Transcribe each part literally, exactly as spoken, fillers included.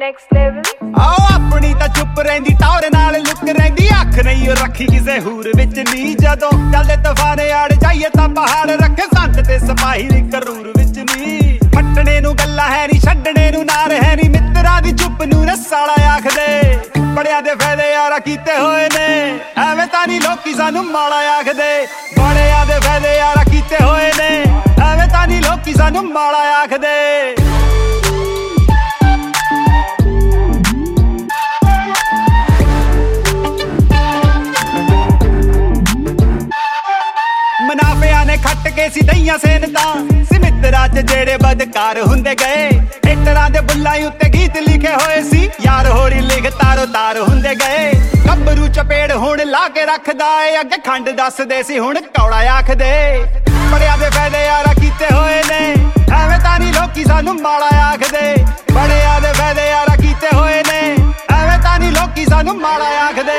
next level ਆਓ ਆਪਣੀ ਤਾਂ ਚੁੱਪ ਰਹਿੰਦੀ ਟੌਰ ਨਾਲ ਲੁੱਕ ਰਹਿੰਦੀ ਅੱਖ ਨਹੀਂ ਉਹ ਰੱਖੀ ਕਿਸੇ ਹੂਰ ਵਿੱਚ ਨੀ ਜਦੋਂ ਚੱਲਦੇ ਤੂਫਾਨ ਆੜ ਜਾਈਏ ਤਾਂ ਪਹਾੜ ਰੱਖੇ ਸੰਤ ਤੇ ਸਿਪਾਹੀ ਦੀ ਕਰੂਰ ਵਿੱਚ ਨੀ ਫੱਟਣੇ ਨੂੰ ਗੱਲਾਂ ਹੈ ਨੀ ਛੱਡਣੇ ਨੂੰ ਨਾਰ ਹੈ ਨੀ ਮਿੱਤਰਾਂ ਦੀ ਚੁੱਪ ਨੂੰ ਰਸਾਲਾ ਆਖਦੇ ਬੜਿਆਂ ਦੇ ਫਾਇਦੇ ਯਾਰਾ ਕੀਤੇ ਹੋਏ ਨੇ ਐਵੇਂ ਤਾਂ ਨਹੀਂ ਲੋਕੀ ਸਾਨੂੰ ਮਾੜਾ ਆਖਦੇ ਬੜਿਆਂ ਦੇ ਫਾਇਦੇ ਯਾਰਾ ਕੀਤੇ ਹੋਏ ਨੇ ਐਵੇਂ ਤਾਂ ਨਹੀਂ ਲੋਕੀ ਸਾਨੂੰ ਮਾੜਾ ਆਖਦੇ ਮੁਨਾਫਿਆਂ ਨੇ ਖੱਟ ਕੇ ਸੀ ਦਈਆਂ ਸੈਨਤਾਂ ਸੀ ਮਿੱਤਰਾਂ ਚ ਜਿਹੜੇ ਬਦਕਾਰ ਹੁੰਦੇ ਗਏ ਹਿੱਟਰਾਂ ਦੇ ਬੁੱਲਾਂ ਉੱਤੇ ਗੀਤ ਲਿਖੇ ਹੋਏ ਸੀ ਯਾਰ ਹੋਰੀ ਲਿਖ ਤਾਰੋ ਤਾਰ ਹੁੰਦੇ ਗਏ ਗੱਭਰੂ ਚਪੇੜ ਹੁਣ ਲਾ ਕੇ ਰੱਖਦਾ ਏ ਅੱਗੇ ਖੰਡ ਦੱਸਦੇ ਸੀ ਹੁਣ ਕੌੜਾ ਆਖਦੇ ਬੜਿਆਂ ਦੇ ਫਾਇਦੇ ਯਾਰਾ ਕੀਤੇ ਹੋਏ ਨੇ ਐਵੇਂ ਤਾਂ ਨਹੀਂ ਲੋਕੀ ਸਾਨੂੰ ਮਾੜਾ ਆਖਦੇ ਬੜਿਆਂ ਦੇ ਫਾਇਦੇ ਯਾਰਾ ਕੀਤੇ ਹੋਏ ਨੇ ਐਵੇਂ ਤਾਂ ਨਹੀਂ ਲੋਕੀ ਸਾਨੂੰ ਮਾੜਾ ਆਖਦੇ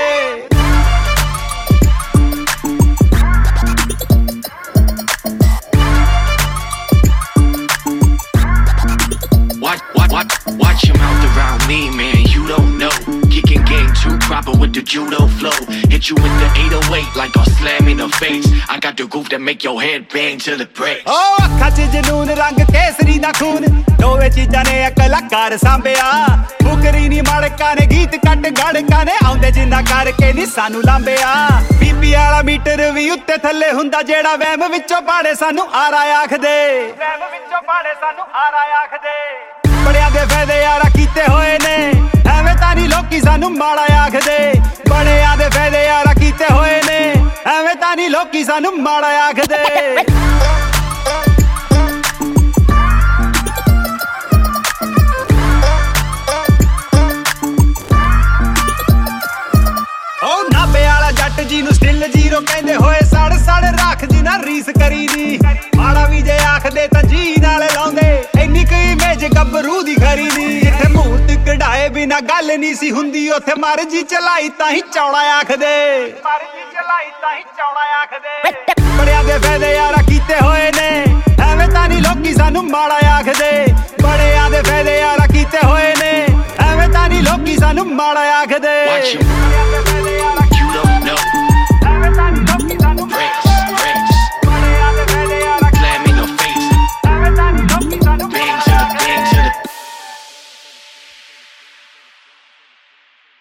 Watch your mouth around me, man, you don't know. Kicking game too proper with the judo flow. Hit you with the eight oh eight like a slam in the face. I got the groove that make your head bang till it breaks. Oh, ਅੱਖਾਂ 'ਚ ਜਨੂਨ ਰੰਗ ਕੇਸਰੀ ਦਾ ਖੂਨ ਦੋਵੇਂ ਚੀਜ਼ਾਂ ਨੇ ਕਲਾਕਾਰ ਸਾਂਭਿਆ ਫੁਕਰੀ ਨੀ ਮੜਕਾਂ ਨੇ ਗੀਤ ਕੱਟ ਗੜਕਾਂ ਨੇ ਆਉਂਦੇ ਜਿੰਨਾ ਕਰਕੇ ਨੀ ਸਾਨੂੰ ਲਾਂਬਿਆ ਬੀਪੀ ਵਾਲਾ ਮੀਟਰ ਵੀ ਉੱਤੇ ਥੱਲੇ ਹੁੰਦਾ ਜਿਹੜਾ ਵਹਿਮ ਵਿੱਚੋਂ ਪਾੜੇ ਸਾਨੂੰ ਆਰਾ ਆਖਦੇ ਵਹਿਮ ਵਿੱਚੋਂ ਪਾੜੇ ਸਾਨੂੰ ਆਰਾ ਆਖਦੇ ਬੜਿਆਂ ਦੇ ਫਾਇਦੇ ਯਾਰਾ ਕੀਤੇ ਹੋਏ ਨੇ ਐਵੇਂ ਤਾਂ ਨਹੀਂ ਲੋਕੀ ਸਾਨੂੰ ਮਾੜਾ ਆਖਦੇ ਬੜਿਆਂ ਦੇ ਫਾਇਦੇ ਯਾਰਾ ਕੀਤੇ ਹੋਏ ਨੇ ਐਵੇਂ ਤਾਂ ਨਹੀਂ ਲੋਕੀ ਸਾਨੂੰ ਮਾੜਾ ਆਖਦੇ ਉਹ ਨਾਭੇ ਵਾਲਾ ਜੱਟ ਜੀ ਨੂੰ ਸਟਿਲ ਜ਼ੀਰੋ ਕਹਿੰਦੇ ਹੋਏ ਸੜ ਸੜ ਰੱਖਦੀ ਨਾ ਰੀਸ ਕਰੀ ਦੀ ਮਾੜਾ ਵੀ ਜੇ ਆਖਦੇ ਤਾਂ ਜੀ ਨਾਲ ਲਾਉਂਦੇ ਇੰਨੀ ਕੁ ਇਮੇਜ ਗੱਭਰੂ ਦੀ ਖਰੀ ਦੀ ਜਿੱਥੇ ਮੂਰਤ ਕਢਾਏ ਬਿਨਾ ਗੱਲ ਨਹੀਂ ਸੀ ਹੁੰਦੀ ਉੱਥੇ ਮਰਜੀ ਚਲਾਈ ਤਾਂ ਹੀ ਚੌੜਾ ਆਖਦੇ ਮਰਜੀ ਚਲਾਈ ਤਾਂ ਹੀ ਚੌੜਾ ਆਖਦੇ ਬੜਿਆਂ ਦੇ ਫਾਇਦੇ ਯਾਰਾ ਕੀਤੇ ਹੋਏ ਨੇ ਐਵੇਂ ਤਾਂ ਨਹੀਂ ਲੋਕੀ ਸਾਨੂੰ ਮਾੜਾ ਆਖਦੇ ਬੜਿਆਂ ਦੇ ਫਾਇਦੇ ਯਾਰਾ ਕੀਤੇ ਹੋਏ ਨੇ ਐਵੇਂ ਤਾਂ ਨਹੀਂ ਲੋਕੀ ਸਾਨੂੰ ਮਾੜਾ ਆਖਦੇ